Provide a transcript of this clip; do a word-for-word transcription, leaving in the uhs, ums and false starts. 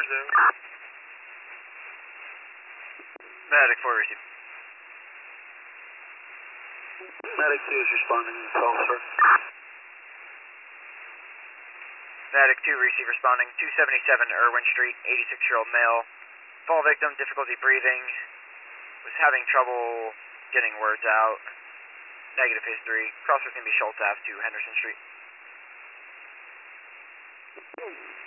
Zone. Medic four receive. Medic two is responding to call, sir. Medic two receive responding, two seventy-seven Irwin Street, eighty-six-year-old male. Fall victim, difficulty breathing, was having trouble getting words out. Negative phase three. Crosswalk can be Schultz Ave to Henderson Street.